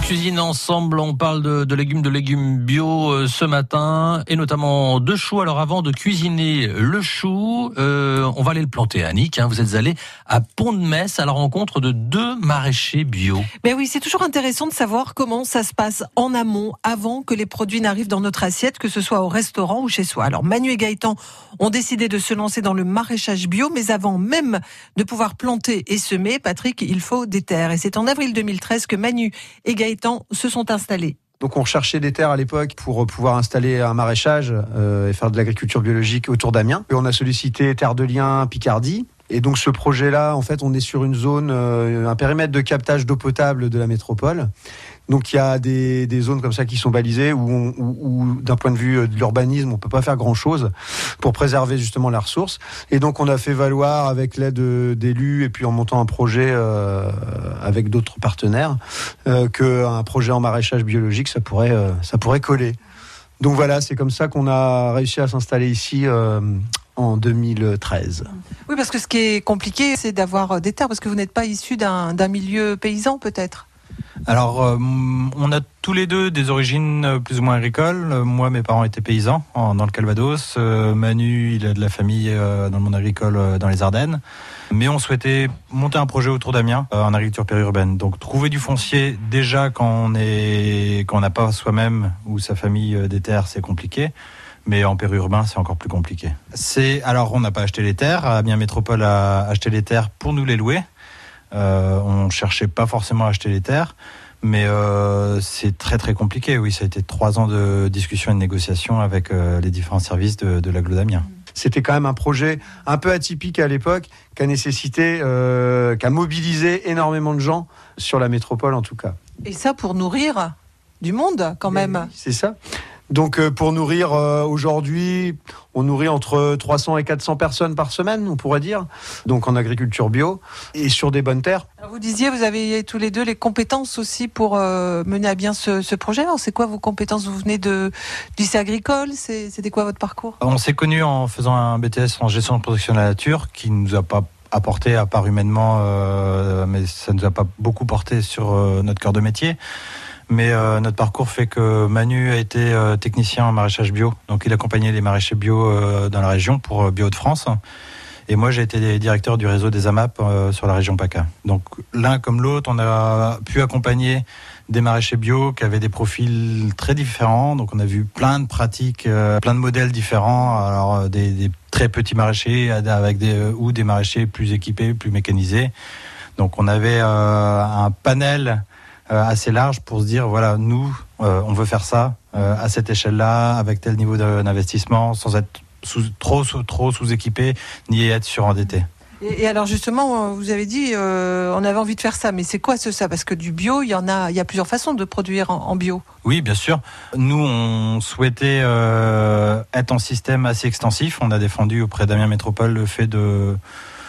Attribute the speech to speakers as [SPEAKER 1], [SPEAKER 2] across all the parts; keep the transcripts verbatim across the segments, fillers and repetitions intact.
[SPEAKER 1] cuisine ensemble, on parle de, de légumes, de légumes bio euh, ce matin, et notamment de choux. Alors avant de cuisiner le chou, euh, on va aller le planter. Annick, hein, vous êtes allée à Pont-de-Metz à la rencontre de deux maraîchers bio.
[SPEAKER 2] Mais oui, c'est toujours intéressant de savoir comment ça se passe en amont, avant que les produits n'arrivent dans notre assiette, que ce soit au restaurant ou chez soi. Alors Manu et Gaëtan ont décidé de se lancer dans le maraîchage bio, mais avant même de pouvoir planter et semer, Patrick, il faut des terres. Et c'est en avril deux mille treize que Manu et Gaëtan se sont installés.
[SPEAKER 3] Donc on recherchait des terres à l'époque pour pouvoir installer un maraîchage euh, et faire de l'agriculture biologique autour d'Amiens. Et on a sollicité Terre de Liens, Picardie. Et donc ce projet-là, en fait, on est sur une zone, euh, un périmètre de captage d'eau potable de la métropole. Donc il y a des, des zones comme ça qui sont balisées où, on, où, où d'un point de vue de l'urbanisme, on peut pas faire grand-chose pour préserver justement la ressource. Et donc on a fait valoir avec l'aide d'élus et puis en montant un projet euh, avec d'autres partenaires euh, qu'un projet en maraîchage biologique, ça pourrait, euh, ça pourrait coller. Donc voilà, c'est comme ça qu'on a réussi à s'installer ici euh, en deux mille treize.
[SPEAKER 2] Oui, parce que ce qui est compliqué, c'est d'avoir des terres, parce que vous n'êtes pas issu d'un, d'un milieu paysan peut-être.
[SPEAKER 4] Alors, euh, on a tous les deux des origines plus ou moins agricoles. Moi, mes parents étaient paysans en, dans le Calvados. Euh, Manu, il a de la famille euh, dans le monde agricole euh, dans les Ardennes. Mais on souhaitait monter un projet autour d'Amiens euh, en agriculture périurbaine. Donc, trouver du foncier déjà quand on est, quand on n'a pas soi-même ou sa famille euh, des terres, c'est compliqué. Mais en périurbain, c'est encore plus compliqué. C'est alors, on n'a pas acheté les terres. Amiens Métropole a acheté les terres pour nous les louer. Euh, on cherchait pas forcément à acheter les terres, mais euh, c'est très très compliqué. Oui, ça a été trois ans de discussion et de négociation avec euh, les différents services de, de l'agglo d'Amiens.
[SPEAKER 3] C'était quand même un projet un peu atypique à l'époque, qui a nécessité, euh, qui a mobilisé énormément de gens sur la métropole en tout cas.
[SPEAKER 2] Et ça pour nourrir du monde quand même.
[SPEAKER 3] Oui, c'est ça. Donc euh, pour nourrir euh, aujourd'hui, on nourrit entre trois cents et quatre cents personnes par semaine, on pourrait dire, donc en agriculture bio et sur des bonnes terres.
[SPEAKER 2] Alors vous disiez, vous avez tous les deux les compétences aussi pour euh, mener à bien ce, ce projet. Alors c'est quoi vos compétences? Vous venez de du lycée agricole, c'est, c'était quoi votre parcours?
[SPEAKER 4] On s'est connus en faisant un B T S en gestion de protection de la nature qui ne nous a pas apporté à part humainement, euh, mais ça ne nous a pas beaucoup porté sur euh, notre cœur de métier. Mais euh, notre parcours fait que Manu a été euh, technicien en maraîchage bio. Donc il accompagnait les maraîchers bio euh, dans la région pour euh, Bio de France. Et moi j'ai été directeur du réseau des A M A P euh, sur la région PACA. Donc l'un comme l'autre, on a pu accompagner des maraîchers bio qui avaient des profils très différents. Donc on a vu plein de pratiques, euh, plein de modèles différents. Alors des, des très petits maraîchers avec des, euh, ou des maraîchers plus équipés, plus mécanisés. Donc on avait euh, un panel Euh, assez large pour se dire voilà, nous euh, on veut faire ça euh, à cette échelle-là avec tel niveau d'investissement sans être sous, trop, sous, trop sous-équipé ni être surendetté.
[SPEAKER 2] Et, et alors justement, vous avez dit euh, on avait envie de faire ça, mais c'est quoi ce ça? Parce que du bio, il y en a, il y a plusieurs façons de produire en, en bio.
[SPEAKER 4] Oui, bien sûr. Nous, on souhaitait euh, être en système assez extensif. On a défendu auprès d'Amiens Métropole le fait de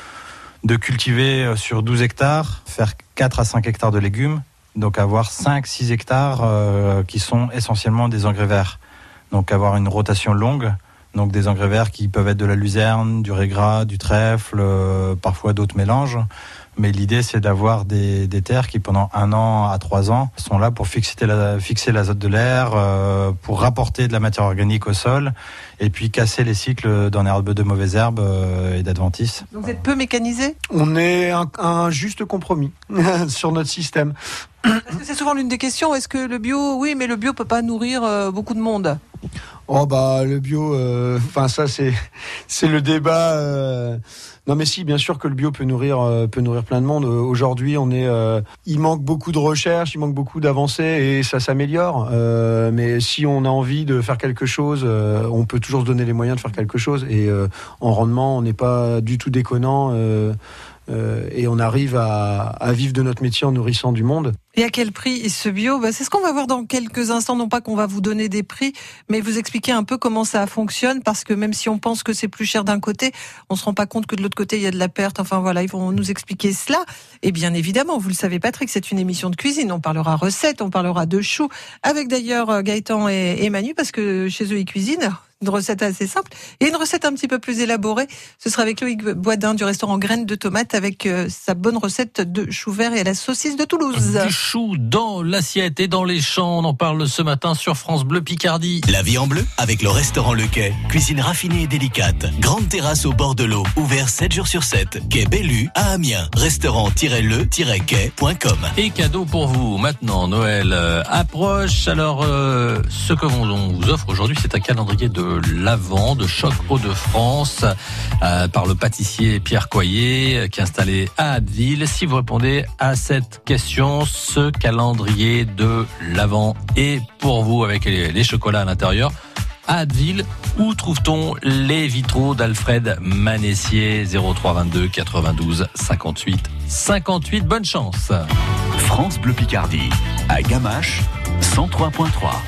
[SPEAKER 4] de cultiver sur douze hectares, faire quatre à cinq hectares de légumes. Donc avoir cinq à six hectares euh, qui sont essentiellement des engrais verts. Donc avoir une rotation longue, donc des engrais verts qui peuvent être de la luzerne, du raisin, du trèfle, euh, parfois d'autres mélanges. Mais l'idée, c'est d'avoir des, des terres qui, pendant un an à trois ans, sont là pour fixer, la, fixer l'azote de l'air, euh, pour rapporter de la matière organique au sol, et puis casser les cycles d'un herbe de mauvaises herbes euh, et d'adventices.
[SPEAKER 2] Donc vous êtes peu mécanisé?
[SPEAKER 3] On est un, un juste compromis sur notre système.
[SPEAKER 2] Parce que c'est souvent l'une des questions, est-ce que le bio, oui, mais le bio peut pas nourrir euh, beaucoup de monde?
[SPEAKER 3] Oh bah le bio, enfin euh, ça c'est c'est le débat. Euh... Non mais si, bien sûr que le bio peut nourrir euh, peut nourrir plein de monde. Euh, aujourd'hui, on est, euh, il manque beaucoup de recherche, il manque beaucoup d'avancées et ça s'améliore. Euh, mais si on a envie de faire quelque chose, euh, on peut toujours se donner les moyens de faire quelque chose. Et euh, en rendement, on n'est pas du tout déconnant. Euh, Euh, et on arrive à, à vivre de notre métier en nourrissant du monde.
[SPEAKER 2] Et à quel prix ce bio? Bah, c'est ce qu'on va voir dans quelques instants. Non pas qu'on va vous donner des prix, mais vous expliquer un peu comment ça fonctionne, parce que même si on pense que c'est plus cher d'un côté, on se rend pas compte que de l'autre côté il y a de la perte. Enfin voilà, ils vont nous expliquer cela. Et bien évidemment, vous le savez Patrick, c'est une émission de cuisine. On parlera recettes, on parlera de choux, avec d'ailleurs Gaëtan et, et Manu, parce que chez eux ils cuisinent. une recette assez simple. Et une recette un petit peu plus élaborée, ce sera avec Loïc Boisdin du restaurant Graines de Tomates avec euh, sa bonne recette de chou vert et à la saucisse de Toulouse.
[SPEAKER 1] Du chou dans l'assiette et dans les champs, on en parle ce matin sur France Bleu Picardie.
[SPEAKER 5] La vie en bleu avec le restaurant Le Quai. Cuisine raffinée et délicate. Grande terrasse au bord de l'eau. Ouvert sept jours sur sept. Quai Bellu à Amiens. Restaurant-le-quai point com.
[SPEAKER 1] Et cadeau pour vous. Maintenant, Noël euh, approche. Alors, euh, ce que l'on vous offre aujourd'hui, c'est un calendrier de l'Avent de Choc Hauts-de-France euh, par le pâtissier Pierre Coyer euh, qui est installé à Abbeville. Si vous répondez à cette question, ce calendrier de l'Avent est pour vous avec les, les chocolats à l'intérieur. À Abbeville, où trouve-t-on les vitraux d'Alfred Manessier? Zéro trois vingt-deux quatre-vingt-douze cinquante-huit cinquante-huit. Bonne chance.
[SPEAKER 5] France Bleu Picardie à Gamache cent trois point trois.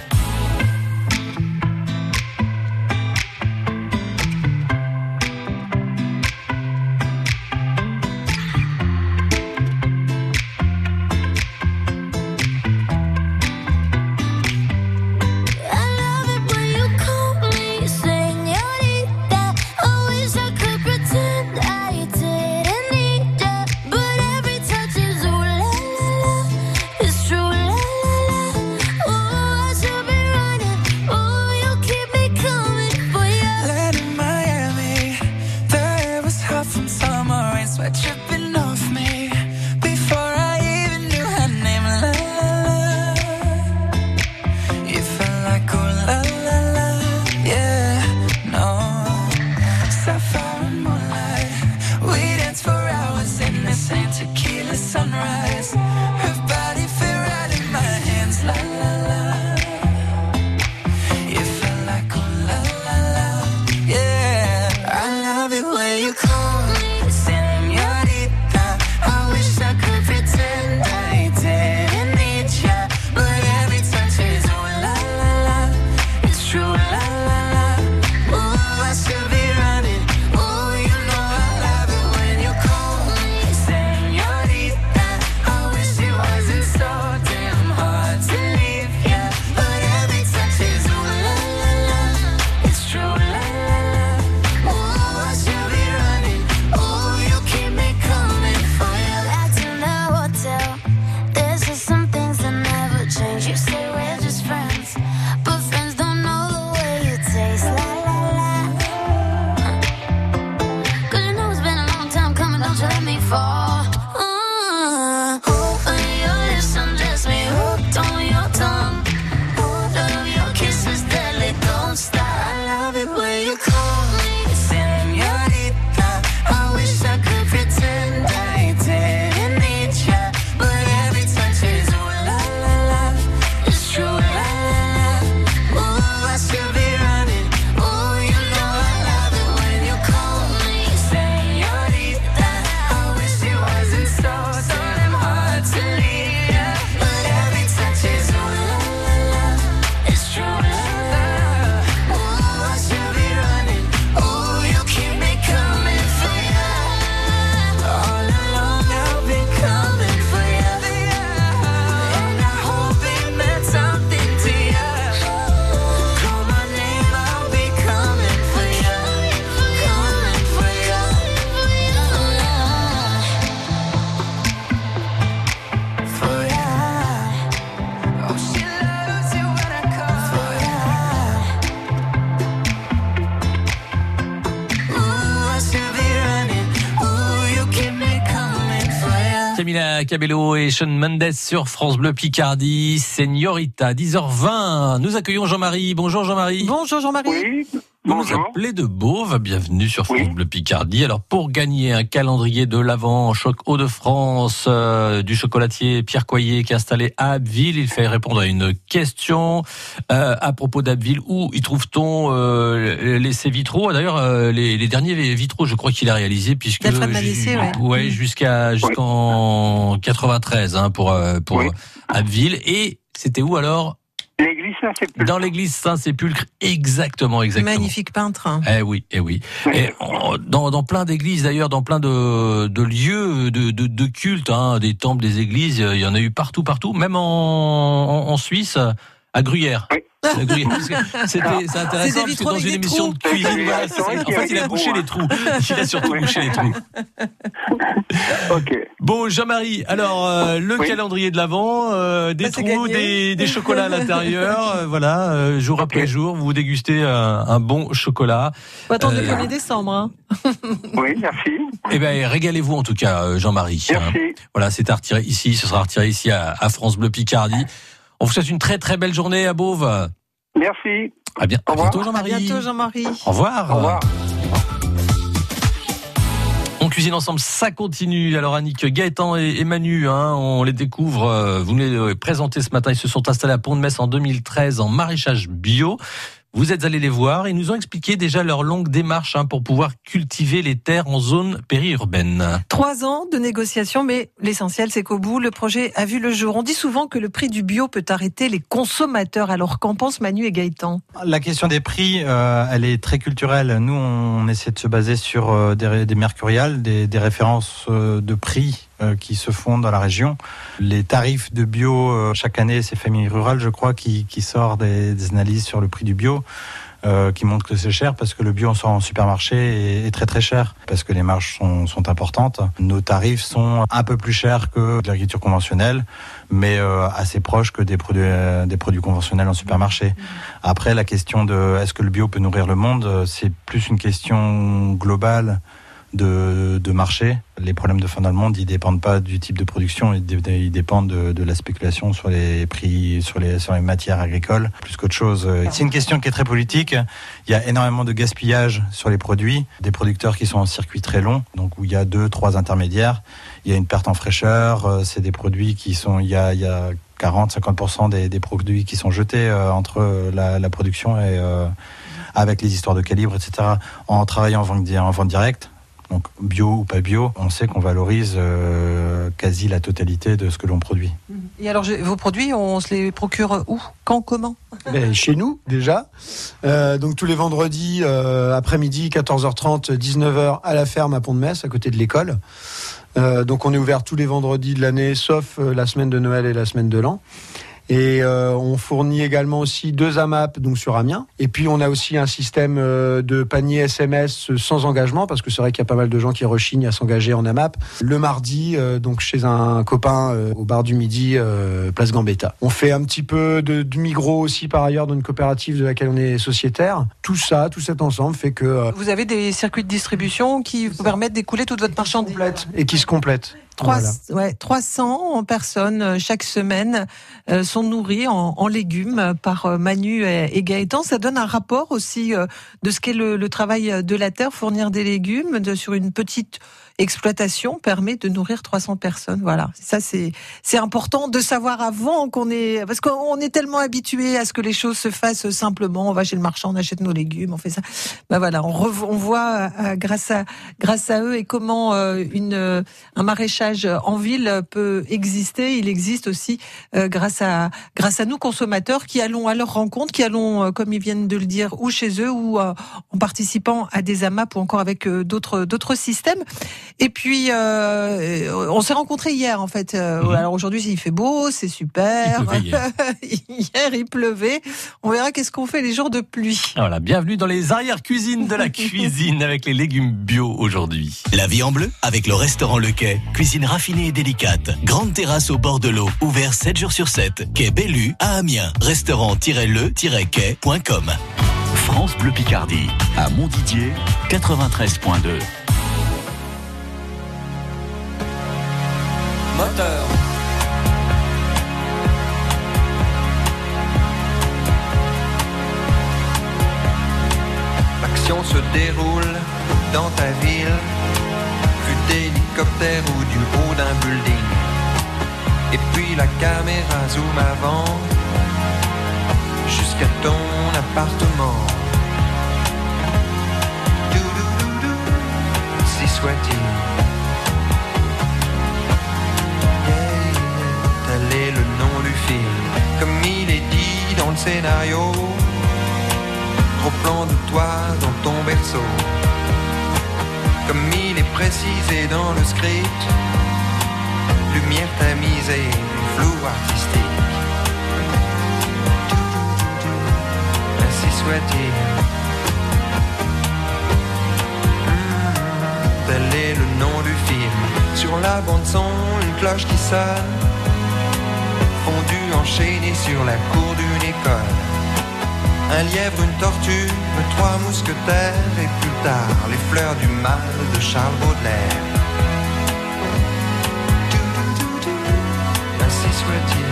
[SPEAKER 1] Camila Cabello et Shawn Mendes sur France Bleu Picardie. Señorita, dix heures vingt. Nous accueillons Jean-Marie. Bonjour Jean-Marie.
[SPEAKER 2] Bonjour Jean-Marie.
[SPEAKER 6] Oui.
[SPEAKER 1] Vous
[SPEAKER 6] Bonjour.
[SPEAKER 1] nous appelez de Beauve, bienvenue sur France
[SPEAKER 6] Oui.
[SPEAKER 1] Bleu Picardie. Alors pour gagner un calendrier de l'Avent Choc Hauts-de-France euh, du chocolatier Pierre Coyer qui est installé à Abbeville, il fait répondre à une question euh, à propos d'Abbeville. Où y trouve-t-on euh, les ces vitraux? D'ailleurs euh, les, les derniers vitraux, je crois qu'il a réalisé puisque
[SPEAKER 2] D'Alfred Manessier,
[SPEAKER 1] ju-
[SPEAKER 2] ouais.
[SPEAKER 1] ouais, jusqu'à jusqu'en quatre-vingt-treize hein, pour euh, pour
[SPEAKER 6] Oui.
[SPEAKER 1] Abbeville. Et c'était où alors?
[SPEAKER 6] L'église Saint-Sépulcre.
[SPEAKER 1] Dans l'église Saint-Sépulcre, exactement, exactement.
[SPEAKER 2] Magnifique peintre. hein.
[SPEAKER 1] Eh oui, eh oui. Et en- dans, dans plein d'églises d'ailleurs, dans plein de, de lieux de, de, de culte, hein, des temples, des églises, il y en a eu partout, partout. Même en, en, en Suisse, À Gruyère.
[SPEAKER 6] Oui.
[SPEAKER 1] À Gruyère. Parce que C'était, c'est intéressant
[SPEAKER 2] C'est des
[SPEAKER 1] parce que dans
[SPEAKER 2] vitraux
[SPEAKER 1] une
[SPEAKER 2] avec des
[SPEAKER 1] émission
[SPEAKER 2] trous.
[SPEAKER 1] de cuisine, voilà,
[SPEAKER 6] C'est vrai
[SPEAKER 1] c'est-
[SPEAKER 6] qu'il y
[SPEAKER 1] en
[SPEAKER 6] a
[SPEAKER 1] fait, il a
[SPEAKER 6] des
[SPEAKER 1] bouché
[SPEAKER 6] trous,
[SPEAKER 1] les trous. Il a surtout
[SPEAKER 6] Oui.
[SPEAKER 1] bouché les trous.
[SPEAKER 6] Ok.
[SPEAKER 1] Bon, Jean-Marie, alors euh, le
[SPEAKER 6] Oui.
[SPEAKER 1] calendrier de l'Avent, euh, des
[SPEAKER 2] Bah, c'est
[SPEAKER 1] trous,
[SPEAKER 2] gagné.
[SPEAKER 1] des, des chocolats à l'intérieur, euh, voilà, euh, jour
[SPEAKER 6] Ok.
[SPEAKER 1] après jour, vous dégustez un, un bon chocolat.
[SPEAKER 2] Faut attendre le
[SPEAKER 1] Euh,
[SPEAKER 2] premier décembre. Hein.
[SPEAKER 6] Oui, merci.
[SPEAKER 1] Eh ben, régalez-vous en tout cas, euh, Jean-Marie. Hein.
[SPEAKER 6] Merci.
[SPEAKER 1] Voilà, c'est à retirer ici, ce sera retiré ici à, à France Bleu Picardie. On vous souhaite une très très belle journée à Beauve.
[SPEAKER 6] Merci.
[SPEAKER 1] À, bien,
[SPEAKER 6] Au
[SPEAKER 1] à
[SPEAKER 6] revoir.
[SPEAKER 1] bientôt,
[SPEAKER 2] À
[SPEAKER 1] Jean-Marie.
[SPEAKER 2] bientôt, Jean-Marie.
[SPEAKER 1] Au revoir.
[SPEAKER 6] Au revoir.
[SPEAKER 1] On cuisine ensemble, ça continue. Alors Annick, Gaëtan et, et Manu, hein, on les découvre. euh, Vous nous les présentez ce matin. Ils se sont installés à Pont-de-Metz en deux mille treize en maraîchage bio. Vous êtes allés les voir. Ils nous ont expliqué déjà leur longue démarche hein, pour pouvoir cultiver les terres en zone périurbaine.
[SPEAKER 2] Trois ans de négociations, mais l'essentiel, c'est qu'au bout, le projet a vu le jour. On dit souvent que le prix du bio peut arrêter les consommateurs. Alors qu'en pensent Manu et Gaëtan?
[SPEAKER 4] La question des prix, euh, elle est très culturelle. Nous, on essaie de se baser sur euh, des, des mercuriales, des, des références euh, de prix euh, qui se font dans la région. Les tarifs de bio, euh, chaque année, c'est Famille Rurale, je crois, qui, qui sort des, des analyses sur le prix du bio. Euh, qui montre que c'est cher parce que le bio en sort en supermarché est, est très très cher parce que les marges sont, sont importantes. Nos tarifs sont un peu plus chers que de l'agriculture conventionnelle, mais euh, assez proches que des produits, euh, des produits conventionnels en supermarché. Après, la question de est-ce que le bio peut nourrir le monde, c'est plus une question globale de, de marché. Les problèmes de fin dans le monde, ils dépendent pas du type de production, ils, dé- ils dépendent de, de la spéculation sur les prix, sur les, sur les matières agricoles, plus qu'autre chose. C'est une question qui est très politique. Il y a énormément de gaspillage sur les produits, des producteurs qui sont en circuit très long, donc où il y a deux, trois intermédiaires. Il y a une perte en fraîcheur. C'est des produits qui sont, il y a, il y a quarante à cinquante pour cent des, des produits qui sont jetés euh, entre la, la production et euh, avec les histoires de calibre, et cetera. En travaillant en vente, en vente directe. Donc bio ou pas bio, on sait qu'on valorise euh, quasi la totalité de ce que l'on produit.
[SPEAKER 2] Et alors, je- vos produits, on se les procure où? Quand? Comment?
[SPEAKER 3] Ben, chez nous déjà. Euh, donc tous les vendredis euh, après-midi, quatorze heures trente, dix-neuf heures à la ferme à Pont-de-Metz, à côté de l'école. Euh, donc on est ouvert tous les vendredis de l'année, sauf euh, la semaine de Noël et la semaine de l'an. Et euh, on fournit également aussi deux A M A P donc sur Amiens. Et puis on a aussi un système euh, de panier S M S sans engagement, parce que c'est vrai qu'il y a pas mal de gens qui rechignent à s'engager en A M A P. Le mardi, euh, donc chez un copain euh, au bar du Midi, euh, place Gambetta. On fait un petit peu de, de Migros aussi par ailleurs dans une coopérative de laquelle on est sociétaire. Tout ça, tout cet ensemble fait que euh,
[SPEAKER 2] Vous avez des circuits de distribution qui vous permettent d'écouler toute votre marchandise.
[SPEAKER 3] complète et qui se complète.
[SPEAKER 2] Trois,
[SPEAKER 3] Voilà.
[SPEAKER 2] ouais, trois cents personnes euh, chaque semaine euh, sont nourries en, en légumes par euh, Manu et, et Gaëtan. Ça donne un rapport aussi euh, de ce qu'est le, le travail de la terre. Fournir des légumes de, sur une petite exploitation permet de nourrir trois cents personnes. Voilà, ça c'est c'est important de savoir avant qu'on est, parce qu'on est tellement habitué à ce que les choses se fassent simplement. On va chez le marchand, on achète nos légumes, on fait ça. Ben voilà, on, rev- on voit euh, grâce à grâce à eux et comment euh, une euh, un maraîchage en ville peut exister. Il existe aussi euh, grâce à grâce à nous consommateurs qui allons à leur rencontre, qui allons, euh, comme ils viennent de le dire, ou chez eux ou euh, en participant à des A M A P ou encore avec euh, d'autres d'autres systèmes. Et puis euh, on s'est rencontrés hier en fait. Euh,
[SPEAKER 1] Mhm.
[SPEAKER 2] Alors aujourd'hui il fait beau, c'est super.
[SPEAKER 1] Il pleuvait hier.
[SPEAKER 2] Hier il pleuvait. On verra qu'est-ce qu'on fait les jours de pluie.
[SPEAKER 1] Voilà, bienvenue dans les arrières-cuisines de la cuisine avec les légumes bio aujourd'hui.
[SPEAKER 5] La vie en bleu avec le restaurant Le Quai. Cuisine raffinée et délicate. Grande terrasse au bord de l'eau. Ouvert sept jours sur sept. Quai Bellu à Amiens. Restaurant-le-quai point com.
[SPEAKER 7] France Bleu Picardie, à Montdidier, quatre-vingt-treize point deux.
[SPEAKER 8] Moteur. L'action se déroule dans ta ville, vue d'hélicoptère ou du haut d'un building. Et puis la caméra zoom avant, jusqu'à ton appartement. Doudoudou, si soit-il. Tel est le nom du film, comme il est dit dans le scénario. Gros plan de toi dans ton berceau, comme il est précisé dans le script. Lumière tamisée, flou artistique. soit-il. Mmh, tel est le nom du film. Sur la bande-son, une cloche qui sonne, fondue enchaînée sur la cour d'une école. Un lièvre, une tortue, trois mousquetaires, et plus tard, les fleurs du mal de Charles Baudelaire. Ainsi soit-il.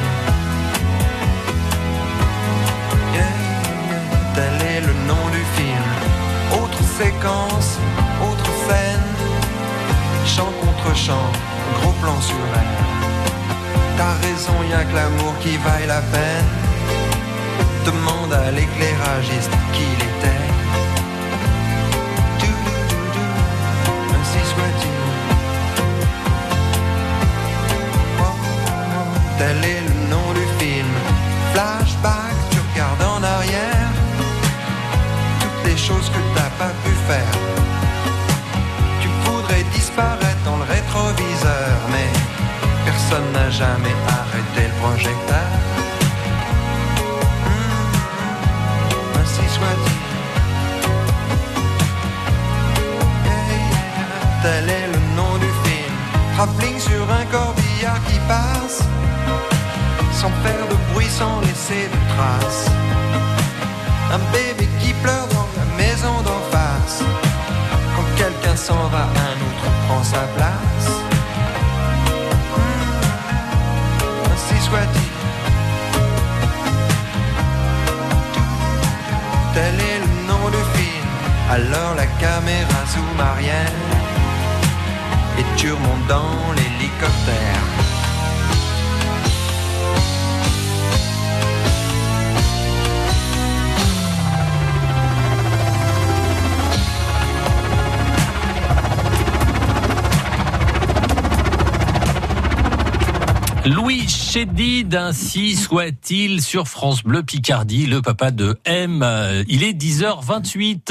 [SPEAKER 8] Yeah, yeah, tel est le nom du film. Autre séquence, autre scène, chant contre chant, gros plan sur elle. T'as raison, y'a que l'amour qui vaille la peine. Demande à l'éclairagiste qui il était. Ainsi soit-il. Oh, oh, tel est le nom du film. Flashback, tu regardes en arrière toutes les choses que t'as pas pu faire. Tu voudrais disparaître dans le rétroviseur, mais personne n'a jamais arrêté le projecteur. Soit-il. Yeah, yeah, tel est le nom du film. Travelling sur un corbillard qui passe, sans faire de bruit, sans laisser de traces. Un bébé qui pleure dans la maison d'en face. Quand quelqu'un s'en va, un autre prend sa place. Mmh, ainsi soit-il. Tel est le nom du film. Alors la caméra zoom arrière et tu remontes dans l'hélicoptère.
[SPEAKER 1] Louis Chédid, ainsi soit-il, sur France Bleu Picardie, le papa de M. Il est dix heures vingt-huit.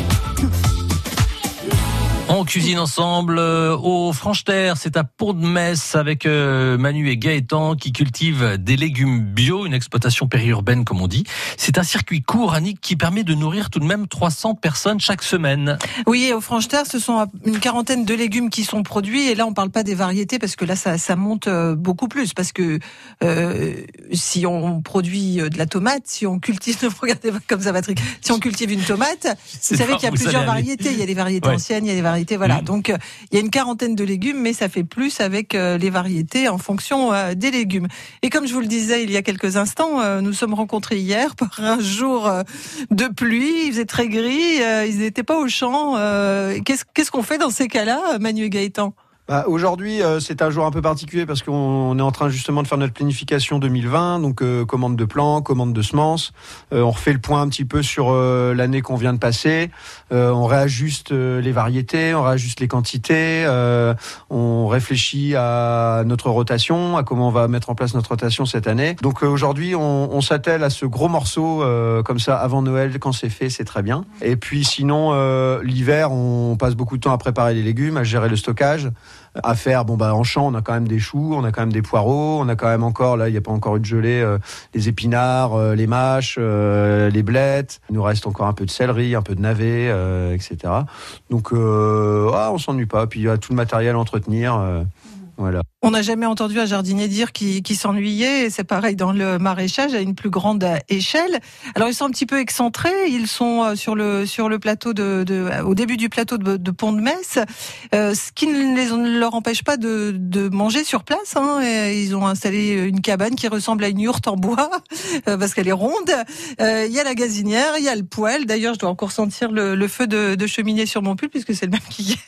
[SPEAKER 1] On cuisine ensemble au Franche-Terre, c'est à Pont-de-Metz avec Manu et Gaëtan qui cultivent des légumes bio, une exploitation périurbaine comme on dit. C'est un circuit court, Annick, qui permet de nourrir tout de même trois cents personnes chaque semaine.
[SPEAKER 2] Oui, au Franche-Terre, ce sont une quarantaine de légumes qui sont produits et là on parle pas des variétés parce que là ça, ça monte beaucoup plus parce que euh, si on produit de la tomate, si on cultive, regardez comme ça Patrick, si on cultive une tomate, vous savez qu'il y a plusieurs variétés, il y a des variétés ouais. anciennes, il y a des variétés voilà, mmh. donc euh, il y a une quarantaine de légumes, mais ça fait plus avec euh, les variétés en fonction euh, des légumes. Et comme je vous le disais il y a quelques instants, euh, nous sommes rencontrés hier par un jour euh, de pluie, il faisait très gris, euh, ils n'étaient pas au champ. Euh, qu'est-ce, qu'est-ce qu'on fait dans ces cas-là, Manu et Gaëtan ?
[SPEAKER 3] Bah, aujourd'hui, euh, c'est un jour un peu particulier parce qu'on on est en train justement de faire notre planification deux mille vingt, donc euh, commande de plants, commande de semences. Euh, on refait le point un petit peu sur euh, l'année qu'on vient de passer. Euh, on réajuste euh, les variétés, on réajuste les quantités. Euh, on réfléchit à notre rotation, à comment on va mettre en place notre rotation cette année. Donc euh, aujourd'hui, on, on s'attelle à ce gros morceau euh, comme ça avant Noël. Quand c'est fait, c'est très bien. Et puis sinon, euh, l'hiver, on passe beaucoup de temps à préparer les légumes, à gérer le stockage. À faire, bon bah en champ on a quand même des choux, on a quand même des poireaux, on a quand même encore, là il n'y a pas encore eu de gelée, euh, les épinards, euh, les mâches, euh, les blettes, il nous reste encore un peu de céleri, un peu de navet, euh, et cetera. Donc euh, ah, on s'ennuie pas, puis il y a tout le matériel à entretenir, euh, voilà.
[SPEAKER 2] On n'a jamais entendu un jardinier dire qu'il, qu'il s'ennuyait, et c'est pareil dans le maraîchage à une plus grande échelle. Alors ils sont un petit peu excentrés, ils sont sur le sur le plateau de, de au début du plateau de, de Pont-de-Metz, euh, ce qui ne, les, ne leur empêche pas de, de manger sur place. Hein, et ils ont installé une cabane qui ressemble à une yourte en bois euh, parce qu'elle est ronde. Euh, il y a la gazinière, il y a le poêle. D'ailleurs, je dois encore sentir le, le feu de, de cheminée sur mon pull puisque c'est le même qu'hier.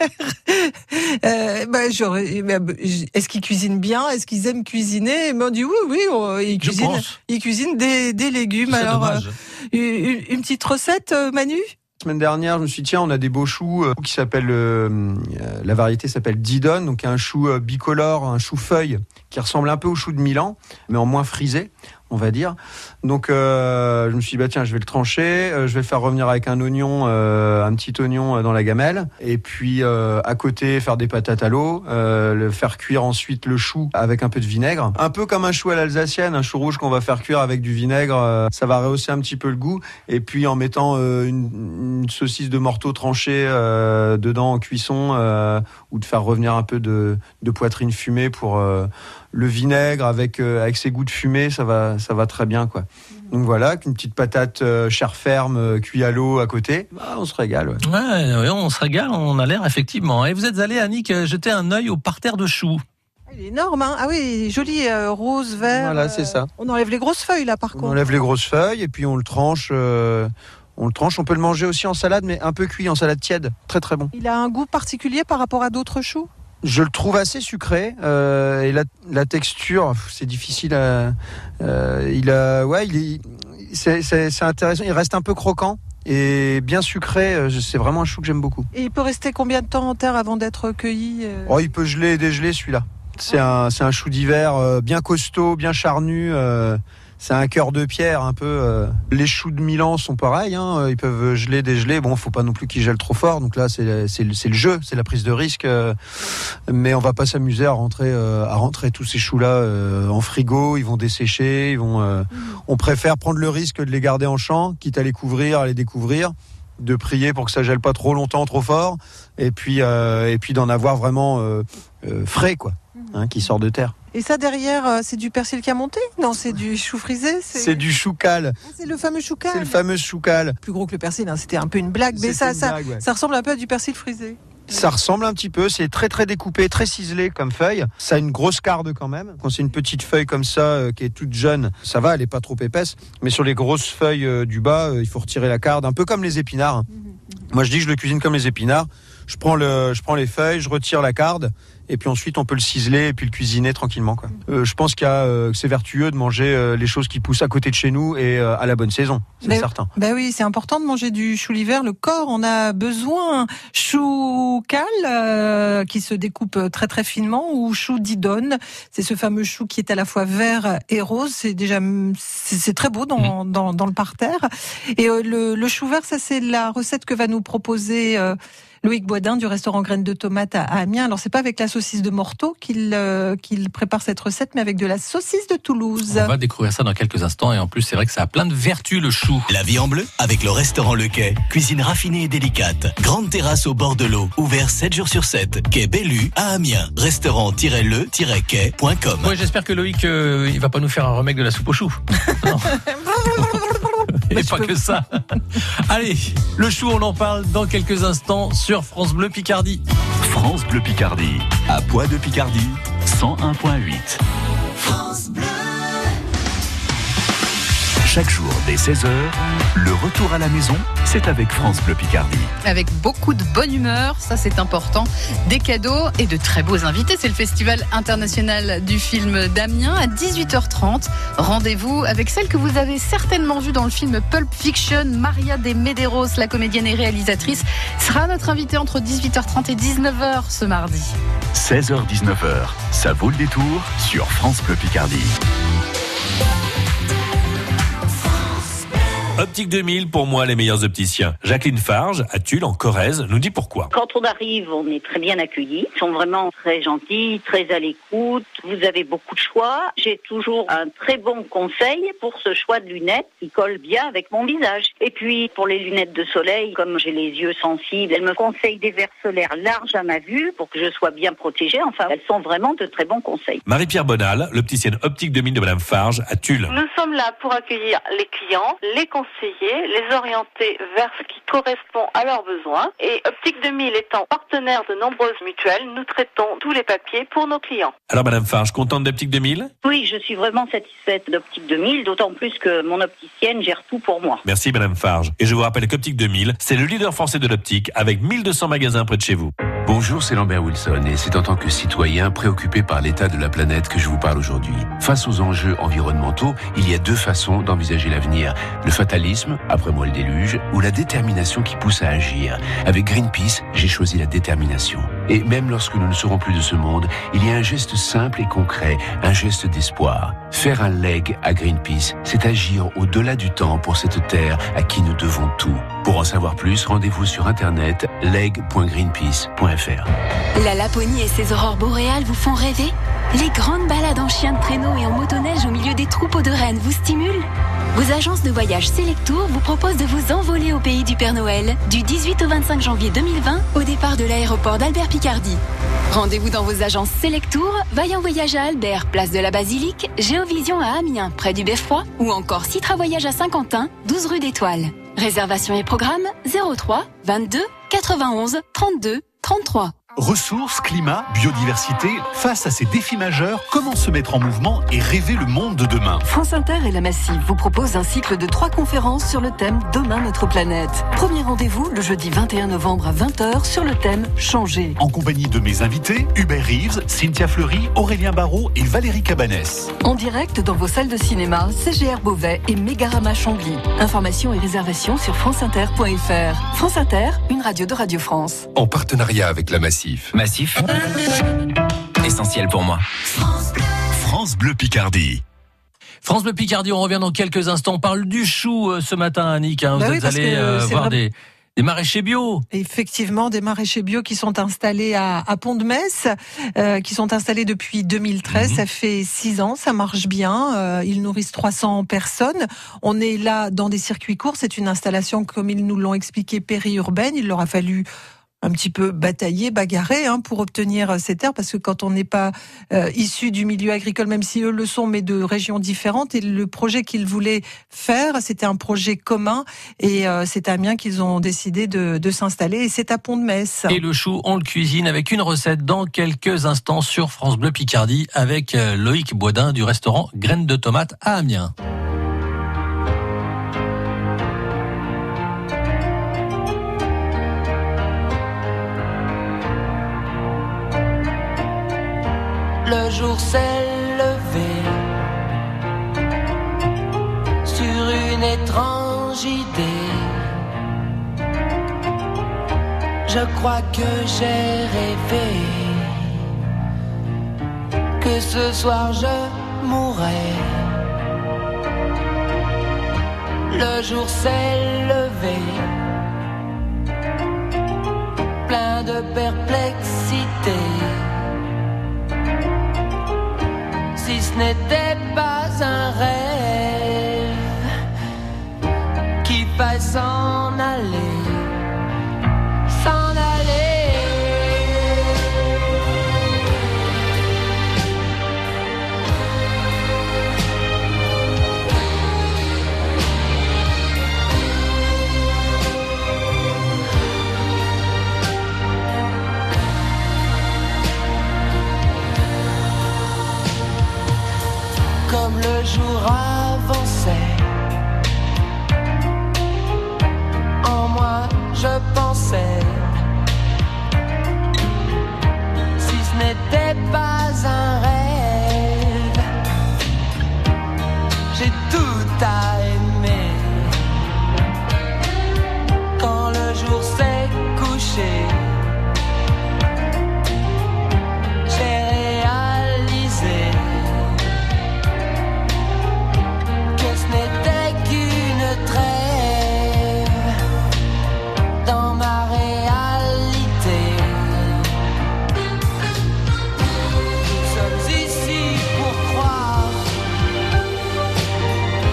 [SPEAKER 2] euh, bah, j'aurais, bah, est-ce qu'ils cuisinent bien? Est-ce qu'ils aiment cuisiner? Ils m'ont dit oui, oui, oh, ils cuisinent, ils cuisinent des, des légumes.
[SPEAKER 1] C'est
[SPEAKER 2] Alors, euh,
[SPEAKER 1] une,
[SPEAKER 2] une petite recette, Manu?
[SPEAKER 3] La semaine dernière, je me suis dit, tiens, on a des beaux choux euh, qui s'appellent, euh, la variété s'appelle Didon, donc un chou euh, bicolore, un chou feuille qui ressemble un peu au chou de Milan, mais en moins frisé. on va dire. Donc euh, je me suis dit bah tiens, je vais le trancher, euh, je vais le faire revenir avec un oignon, euh, un petit oignon dans la gamelle, et puis euh, à côté faire des patates à l'eau, euh, le faire cuire ensuite le chou avec un peu de vinaigre, un peu comme un chou à l'alsacienne, un chou rouge qu'on va faire cuire avec du vinaigre, euh, ça va rehausser un petit peu le goût, et puis en mettant euh, une, une saucisse de morteau tranchée euh, dedans en cuisson, euh, ou de faire revenir un peu de, de poitrine fumée pour euh, le vinaigre avec euh, avec ses goûts de fumée, ça va ça va très bien quoi. Donc voilà, une petite patate euh, chair ferme euh, cuite à l'eau à côté, bah, on se régale. Ouais.
[SPEAKER 1] Ouais, ouais, on se régale, on a l'air effectivement. Et vous êtes allé, Annick, jeter un œil au parterre de choux.
[SPEAKER 2] Il est énorme, hein. Ah oui, joli, euh, rose, vert.
[SPEAKER 3] Voilà, c'est ça.
[SPEAKER 2] On enlève les grosses feuilles là par
[SPEAKER 3] on
[SPEAKER 2] contre.
[SPEAKER 3] On enlève les grosses feuilles et puis on le tranche. Euh, on le tranche, on peut le manger aussi en salade, mais un peu cuit, en salade tiède, très très bon.
[SPEAKER 2] Il a un goût particulier par rapport à d'autres choux ?
[SPEAKER 3] Je le trouve assez sucré euh, et la, la texture, c'est difficile à. Euh, il a, ouais, il est, c'est, c'est, c'est intéressant. Il reste un peu croquant et bien sucré. C'est vraiment un chou que j'aime beaucoup.
[SPEAKER 2] Et il peut rester combien de temps en terre avant d'être cueilli euh...
[SPEAKER 3] Oh, il peut geler et dégeler celui-là. C'est un, c'est un chou d'hiver euh, bien costaud, bien charnu. Euh, c'est un cœur de pierre un peu. Euh. Les choux de Milan sont pareils, hein, ils peuvent geler, dégeler. Bon, faut pas non plus qu'ils gèlent trop fort. Donc là, c'est, c'est, c'est le jeu, c'est la prise de risque. Euh, mais on va pas s'amuser à rentrer, euh, à rentrer tous ces choux-là euh, en frigo. Ils vont dessécher. Ils vont. Euh, mmh. On préfère prendre le risque de les garder en champ, quitte à les couvrir, à les découvrir, de prier pour que ça gèle pas trop longtemps, trop fort, et puis euh, et puis d'en avoir vraiment euh, euh, frais, quoi. Hein, qui sort de terre.
[SPEAKER 2] Et ça derrière, c'est du persil qui a monté ? Non, c'est du chou frisé ?
[SPEAKER 3] C'est, c'est du choucal.
[SPEAKER 2] Ah, c'est le fameux choucal.
[SPEAKER 3] C'est le fameux choucal.
[SPEAKER 2] Plus gros que le persil, hein, c'était un peu une blague, mais ça, ça, blague, ouais. ça ressemble un peu à du persil frisé.
[SPEAKER 3] Ça ressemble un petit peu, c'est très très découpé, très ciselé comme feuille. Ça a une grosse carde quand même. Quand c'est une petite feuille comme ça, euh, qui est toute jeune, ça va, elle est pas trop épaisse. Mais sur les grosses feuilles euh, du bas, euh, il faut retirer la carde, un peu comme les épinards. Mmh. Moi je dis que je le cuisine comme les épinards. Je prends, le, je prends les feuilles, je retire la carde, et puis ensuite on peut le ciseler et puis le cuisiner tranquillement, quoi. Euh, je pense qu'il y a, euh, que c'est vertueux de manger euh, les choses qui poussent à côté de chez nous et euh, à la bonne saison, c'est
[SPEAKER 2] mais,
[SPEAKER 3] certain.
[SPEAKER 2] Ben oui, c'est important de manger du chou l'hiver. Le corps en a besoin. Chou cal euh, qui se découpe très très finement, ou chou didone, c'est ce fameux chou qui est à la fois vert et rose. C'est déjà c'est, c'est très beau dans, mmh. dans, dans le parterre. Et euh, le, le chou vert, ça c'est la recette que va nous proposer euh, Loïc Boisdin du restaurant Graines de Tomates à Amiens. Alors c'est pas avec la saucisse de Morteau qu'il euh, qu'il prépare cette recette, mais avec de la saucisse de Toulouse.
[SPEAKER 1] On va découvrir ça dans quelques instants, et en plus c'est vrai que ça a plein de vertus, le chou.
[SPEAKER 5] La vie en bleu avec le restaurant Le Quai. Cuisine raffinée et délicate. Grande terrasse au bord de l'eau. Ouvert sept jours sur sept. Quai Bellu à Amiens. Restaurant-le-quai point com.
[SPEAKER 1] Ouais, j'espère que Loïc euh, il va pas nous faire un remake de la soupe aux choux. Et pas peux... que ça. Allez, le chou, on en parle dans quelques instants sur France Bleu Picardie.
[SPEAKER 7] France Bleu Picardie, à Poix de Picardie, cent un virgule huit. France Bleu. Chaque jour dès seize heures, le retour à la maison, c'est avec France Bleu Picardie.
[SPEAKER 9] Avec beaucoup de bonne humeur, ça c'est important, des cadeaux et de très beaux invités. C'est le Festival international du film d'Amiens à dix-huit heures trente. Rendez-vous avec celle que vous avez certainement vue dans le film Pulp Fiction, Maria de Medeiros, la comédienne et réalisatrice, sera notre invitée entre dix-huit heures trente et dix-neuf heures ce mardi.
[SPEAKER 7] seize heures dix-neuf heures, ça vaut le détour sur France Bleu Picardie.
[SPEAKER 10] Optique deux mille, pour moi, les meilleurs opticiens. Jacqueline Farge, à Tulle, en Corrèze, nous dit pourquoi.
[SPEAKER 11] Quand on arrive, on est très bien accueillis. Ils sont vraiment très gentils, très à l'écoute. Vous avez beaucoup de choix. J'ai toujours un très bon conseil pour ce choix de lunettes qui colle bien avec mon visage. Et puis, pour les lunettes de soleil, comme j'ai les yeux sensibles, elle me conseille des verres solaires larges à ma vue pour que je sois bien protégée. Enfin, elles sont vraiment de très bons conseils.
[SPEAKER 10] Marie-Pierre Bonal, l'opticienne Optique deux mille de Madame Farge, à Tulle.
[SPEAKER 12] Nous sommes là pour accueillir les clients, les conseiller, les orienter vers ce qui correspond à leurs besoins. Et Optique deux mille étant partenaire de nombreuses mutuelles, nous traitons tous les papiers pour nos clients.
[SPEAKER 10] Alors Madame Farge, contente d'Optique deux mille ?
[SPEAKER 11] Oui, je suis vraiment satisfaite d'Optique deux mille, d'autant plus que mon opticienne gère tout pour moi.
[SPEAKER 10] Merci Madame Farge. Et je vous rappelle qu'Optique deux mille, c'est le leader français de l'optique avec mille deux cents magasins près de chez vous.
[SPEAKER 13] Bonjour, c'est Lambert Wilson et c'est en tant que citoyen préoccupé par l'état de la planète que je vous parle aujourd'hui. Face aux enjeux environnementaux, il y a deux façons d'envisager l'avenir. Le fatalisme, après moi le déluge, ou la détermination qui pousse à agir. Avec Greenpeace, j'ai choisi la détermination. Et même lorsque nous ne serons plus de ce monde, il y a un geste simple et concret, un geste d'espoir. Faire un leg à Greenpeace, c'est agir au-delà du temps pour cette terre à qui nous devons tout. Pour en savoir plus, rendez-vous sur internet leg point greenpeace point f r.
[SPEAKER 14] La Laponie et ses aurores boréales vous font rêver ? Les grandes balades en chien de traîneau et en motoneige au milieu des troupeaux de rennes vous stimulent ? Vos agences de voyage Selectour vous proposent de vous envoler au pays du Père Noël du dix-huit au vingt-cinq janvier deux mille vingt au départ de l'aéroport d'Albert Picardie. Rendez-vous dans vos agences Selectour, Vaillant Voyage à Albert, place de la Basilique, Géovision à Amiens, près du Beffroi, ou encore Citra Voyage à Saint-Quentin, douze rue d'Étoile. Réservation et programme zéro trois vingt-deux quatre-vingt-onze trente-deux trente-trois.
[SPEAKER 15] Ressources, climat, biodiversité, face à ces défis majeurs, comment se mettre en mouvement et rêver le monde de demain ?
[SPEAKER 16] France Inter et la Massif vous proposent un cycle de trois conférences sur le thème Demain notre planète. Premier rendez-vous le jeudi vingt et un novembre à vingt heures sur le thème Changer.
[SPEAKER 15] En compagnie de mes invités, Hubert Reeves, Cynthia Fleury, Aurélien Barraud et Valérie Cabanès.
[SPEAKER 16] En direct dans vos salles de cinéma, C G R Beauvais et Mégarama Chambly. Informations et réservations sur franceinter point f r. France Inter, une radio de Radio France.
[SPEAKER 17] En partenariat avec la Massif.
[SPEAKER 18] Massif, essentiel pour moi.
[SPEAKER 15] France Bleu Picardie.
[SPEAKER 1] France Bleu Picardie, on revient dans quelques instants. On parle du chou euh, ce matin, Annick. Hein. Vous
[SPEAKER 2] bah
[SPEAKER 1] êtes
[SPEAKER 2] oui,
[SPEAKER 1] allé euh, voir
[SPEAKER 2] vraiment...
[SPEAKER 1] des, des maraîchers bio.
[SPEAKER 2] Effectivement, des maraîchers bio qui sont installés à, à Pont-de-Metz, euh, qui sont installés depuis deux mille treize. Mmh. Ça fait six ans, ça marche bien. Euh, ils nourrissent trois cents personnes. On est là dans des circuits courts. C'est une installation, comme ils nous l'ont expliqué, périurbaine. Il leur a fallu un petit peu batailler, bagarrer hein, pour obtenir ces terres, parce que quand on n'est pas euh, issu du milieu agricole, même si eux le sont, mais de régions différentes, et le projet qu'ils voulaient faire, c'était un projet commun, et euh, c'est à Amiens qu'ils ont décidé de, de s'installer, et c'est à Pont-de-Metz.
[SPEAKER 1] Et le chou, on le cuisine avec une recette dans quelques instants sur France Bleu Picardie, avec Loïc Boisdin du restaurant Graines de Tomates à Amiens.
[SPEAKER 19] Le jour s'est levé sur une étrange idée. Je crois que j'ai rêvé que ce soir je mourrais. Le jour s'est levé, plein de perplexité. Si ce n'était pas un rêve, qu'il faille s'en aller, s'en aller. Comme le jour avançait, en moi je pensais, si ce n'était pas un rêve, j'ai tout à aimer. Quand le jour s'est couché, j'ai réalisé n'était qu'une trêve dans ma réalité. Nous sommes ici pour croire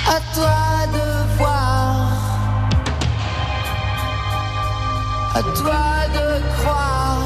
[SPEAKER 19] À toi de voir, à toi de croire.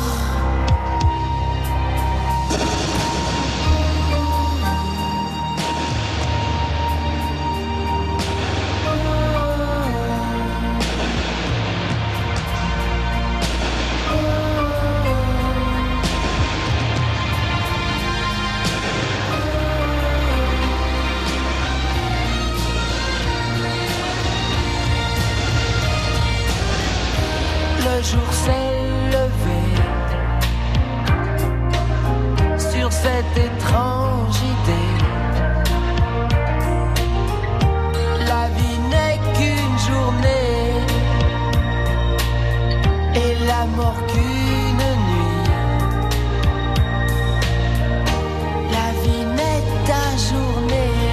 [SPEAKER 19] Le jour s'est levé sur cette étrange idée. La vie n'est qu'une journée et la mort qu'une nuit. La vie n'est ta journée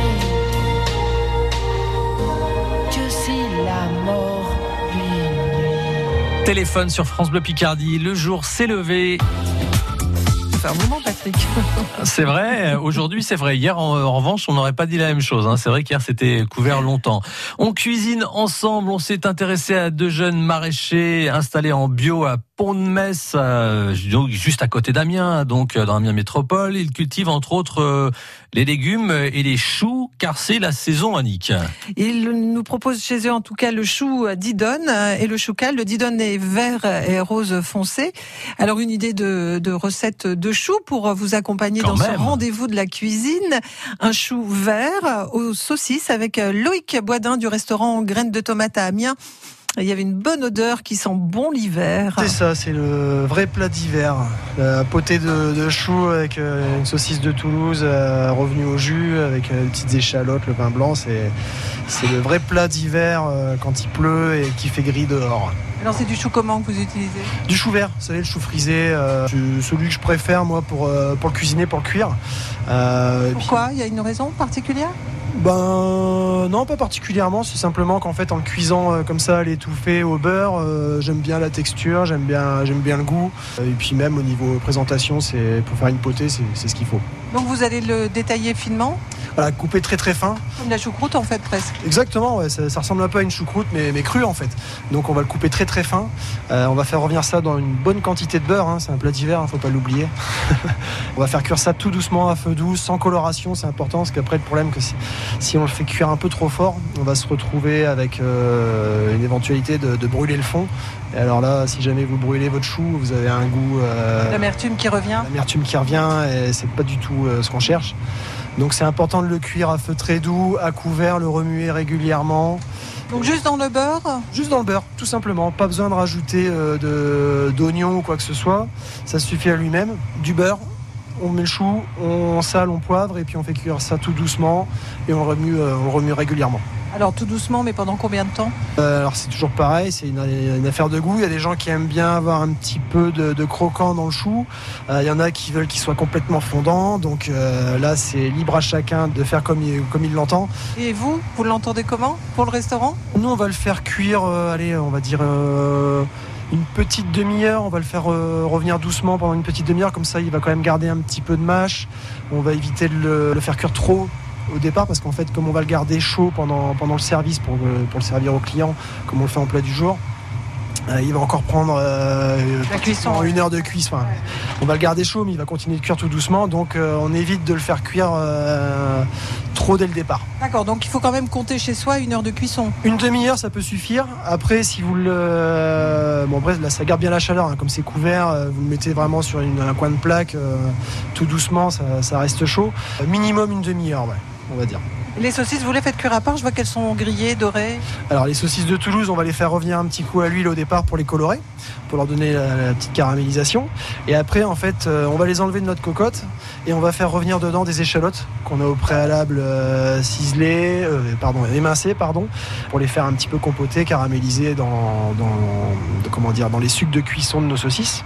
[SPEAKER 19] que si la mort lui nuit.
[SPEAKER 1] Téléphone sur France Bleu Picardie, le jour s'est levé.
[SPEAKER 2] C'est un moment, Patrick.
[SPEAKER 1] C'est vrai, aujourd'hui c'est vrai. Hier, en, en revanche, on n'aurait pas dit la même chose. Hein. C'est vrai qu'hier, c'était couvert longtemps. On cuisine ensemble, on s'est intéressé à deux jeunes maraîchers installés en bio à Pont-de-Metz, euh, juste à côté d'Amiens, donc dans Amiens Métropole. Ils cultivent entre autres euh, les légumes et les choux, car c'est la saison, Annick.
[SPEAKER 2] Ils nous proposent chez eux en tout cas le chou Didonne et le chou cal. Le Didonne est vert et rose foncé. Alors une idée de, de recette de chou pour vous accompagner
[SPEAKER 1] Quand
[SPEAKER 2] dans
[SPEAKER 1] même.
[SPEAKER 2] ce rendez-vous de la cuisine. Un chou vert aux saucisses avec Loïc Boisdin du restaurant Graines de Tomate à Amiens. Il y avait une bonne odeur qui sent bon l'hiver.
[SPEAKER 17] C'est ça, c'est le vrai plat d'hiver. La potée de, de chou avec euh, une saucisse de Toulouse euh, revenue au jus, avec euh, des petites échalotes, le vin blanc. C'est, c'est le vrai plat d'hiver euh, quand il pleut et qu'il fait gris dehors.
[SPEAKER 2] Alors c'est du chou comment que vous utilisez ?
[SPEAKER 17] Du chou vert, vous savez, le chou frisé, euh, c'est celui que je préfère moi pour, euh, pour le cuisiner, pour le cuire. Euh,
[SPEAKER 2] Pourquoi ? Il y a une raison particulière ?
[SPEAKER 17] Ben non, pas particulièrement. C'est simplement qu'en fait, en le cuisant euh, comme ça, à l'étouffer au beurre, euh, j'aime bien la texture, j'aime bien, j'aime bien le goût. Et puis même au niveau présentation, c'est pour faire une potée, c'est, c'est ce qu'il faut.
[SPEAKER 2] Donc vous allez le détailler finement ?
[SPEAKER 17] Voilà, couper très très fin.
[SPEAKER 2] Comme la choucroute en fait presque.
[SPEAKER 17] Exactement, ouais, ça, ça ressemble un peu à une choucroute, mais, mais crue en fait. Donc on va le couper très très fin. Euh, on va faire revenir ça dans une bonne quantité de beurre. Hein. C'est un plat d'hiver, hein, faut pas l'oublier. On va faire cuire ça tout doucement à feu doux, sans coloration, c'est important parce qu'après le problème que si, si on le fait cuire un peu trop fort, on va se retrouver avec euh, une éventualité de, de brûler le fond. Et alors là, si jamais vous brûlez votre chou, vous avez un goût. Euh,
[SPEAKER 2] l'amertume qui revient.
[SPEAKER 17] L'amertume qui revient, et c'est pas du tout euh, ce qu'on cherche. Donc c'est important de le cuire à feu très doux, à couvert, le remuer régulièrement.
[SPEAKER 2] Donc juste dans le beurre ?
[SPEAKER 17] Juste dans le beurre, tout simplement. Pas besoin de rajouter euh, de, d'oignons ou quoi que ce soit. Ça suffit à lui-même. Du beurre, on met le chou, on sale, on poivre et puis on fait cuire ça tout doucement et on remue, euh, on remue régulièrement.
[SPEAKER 2] Alors tout doucement, mais pendant combien de temps ?
[SPEAKER 17] euh, Alors c'est toujours pareil, c'est une, une affaire de goût. Il y a des gens qui aiment bien avoir un petit peu de, de croquant dans le chou. Euh, il y en a qui veulent qu'il soit complètement fondant. Donc euh, là, c'est libre à chacun de faire comme il, comme il l'entend.
[SPEAKER 2] Et vous, vous l'entendez comment pour le restaurant ?
[SPEAKER 17] Nous, on va le faire cuire, euh, allez, on va dire... Euh, une petite demi-heure, on va le faire euh, revenir doucement pendant une petite demi-heure, comme ça il va quand même garder un petit peu de mâche. On va éviter de le, le faire cuire trop au départ parce qu'en fait comme on va le garder chaud pendant, pendant le service pour, pour le servir aux clients, comme on le fait en plat du jour, euh, il va encore prendre euh,
[SPEAKER 2] la cuisson,
[SPEAKER 17] une heure de cuisson. Enfin, on va le garder chaud mais il va continuer de cuire tout doucement, donc euh, on évite de le faire cuire euh, trop dès le départ.
[SPEAKER 2] D'accord, donc il faut quand même compter chez soi une heure de cuisson.
[SPEAKER 17] Une demi-heure, ça peut suffire. Après, si vous le... Bon, après, là, ça garde bien la chaleur. Hein. Comme c'est couvert, vous le mettez vraiment sur une, un coin de plaque, euh, tout doucement, ça, ça reste chaud. Minimum une demi-heure, ouais, on va dire.
[SPEAKER 2] Les saucisses, vous les faites cuire à part ? Je vois qu'elles sont grillées, dorées.
[SPEAKER 17] Alors, les saucisses de Toulouse, on va les faire revenir un petit coup à l'huile au départ pour les colorer, pour leur donner la, la petite caramélisation. Et après, en fait, euh, on va les enlever de notre cocotte et on va faire revenir dedans des échalotes qu'on a au préalable euh, ciselées, euh, pardon, émincées, pardon, pour les faire un petit peu compoter, caraméliser dans, dans, de, comment dire, dans les sucs de cuisson de nos saucisses.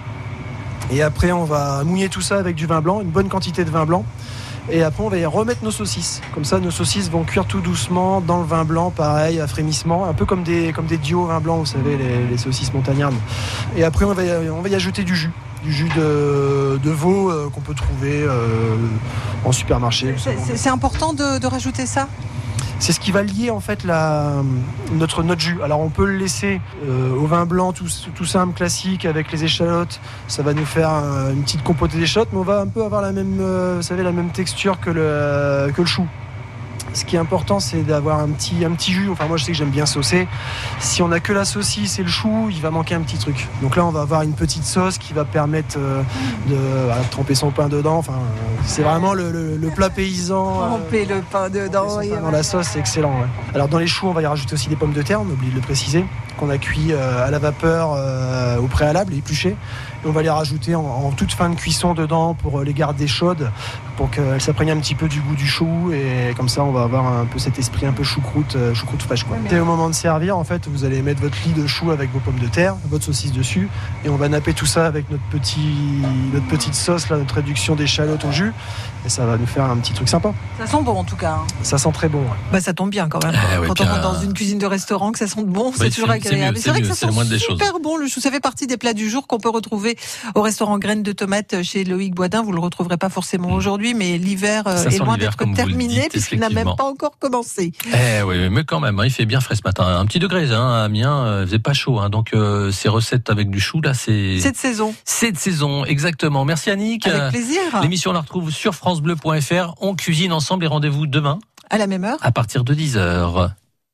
[SPEAKER 17] Et après, on va mouiller tout ça avec du vin blanc, une bonne quantité de vin blanc. Et après, on va y remettre nos saucisses. Comme ça, nos saucisses vont cuire tout doucement dans le vin blanc, pareil, à frémissement, un peu comme des, comme des duos vin blanc, vous savez, les, les saucisses montagnardes. Et après, on va y, on va y ajouter du jus. Du jus de, de veau euh, qu'on peut trouver euh, en supermarché.
[SPEAKER 2] C'est, c'est, c'est important de, de rajouter ça ?
[SPEAKER 17] c'est ce qui va lier en fait la, notre, notre jus. Alors on peut le laisser euh, au vin blanc tout, tout simple, classique, avec les échalotes. Ça va nous faire un, une petite compotée d'échalotes, mais on va un peu avoir la même, euh, vous savez, la même texture que le, que le chou. Ce qui est important, c'est d'avoir un petit, un petit jus. Enfin, moi, je sais que j'aime bien saucer. Si on n'a que la saucisse et le chou, il va manquer un petit truc. Donc là, on va avoir une petite sauce qui va permettre euh, de, voilà, de tremper son pain dedans. Enfin, euh, c'est vraiment le, le, le plat paysan.
[SPEAKER 2] Tremper euh, le pain dedans.
[SPEAKER 17] Oui, dans la sauce, c'est excellent. Ouais. Alors, dans les choux, on va y rajouter aussi des pommes de terre, on oublie de le préciser, qu'on a cuit euh, à la vapeur euh, au préalable, épluchées. Et on va les rajouter en, en toute fin de cuisson dedans pour les garder chaudes, pour qu'elles s'imprègnent un petit peu du goût du chou. Et comme ça, on va avoir un peu cet esprit un peu choucroute, euh, choucroute fraîche. Quoi. Et au moment de servir, en fait, vous allez mettre votre lit de chou avec vos pommes de terre, votre saucisse dessus, et on va napper tout ça avec notre, petit, notre petite sauce, là, notre réduction d'échalotes au jus. Et ça va nous faire un petit truc sympa.
[SPEAKER 2] Ça sent bon en tout cas. Hein.
[SPEAKER 17] Ça sent très bon. Ouais.
[SPEAKER 2] Bah, ça tombe bien quand même.
[SPEAKER 1] Eh oui,
[SPEAKER 2] quand on
[SPEAKER 1] bien...
[SPEAKER 2] rentre dans une cuisine de restaurant, que ça sente bon,
[SPEAKER 1] bah,
[SPEAKER 2] c'est toujours agréable.
[SPEAKER 1] C'est,
[SPEAKER 2] c'est, c'est vrai
[SPEAKER 1] mieux,
[SPEAKER 2] que ça sent super bon le chou. Ça fait partie des plats du jour qu'on peut retrouver au restaurant Graines de Tomates chez Loïc Boisdin. Vous le retrouverez pas forcément mmh. aujourd'hui, mais l'hiver ça est loin d'être terminé puisqu'il n'a même pas encore commencé.
[SPEAKER 1] Eh oui, mais quand même, hein, il fait bien frais ce matin. Un petit degré, hein, à Amiens, euh, il faisait pas chaud. Hein, donc euh, ces recettes avec du chou là, c'est
[SPEAKER 2] c'est de saison.
[SPEAKER 1] C'est de saison, exactement. Merci Annick.
[SPEAKER 2] Avec plaisir.
[SPEAKER 1] L'émission on la retrouve sur francebleu point fr. On cuisine ensemble et rendez-vous demain
[SPEAKER 2] à la même heure
[SPEAKER 1] à partir de dix heures.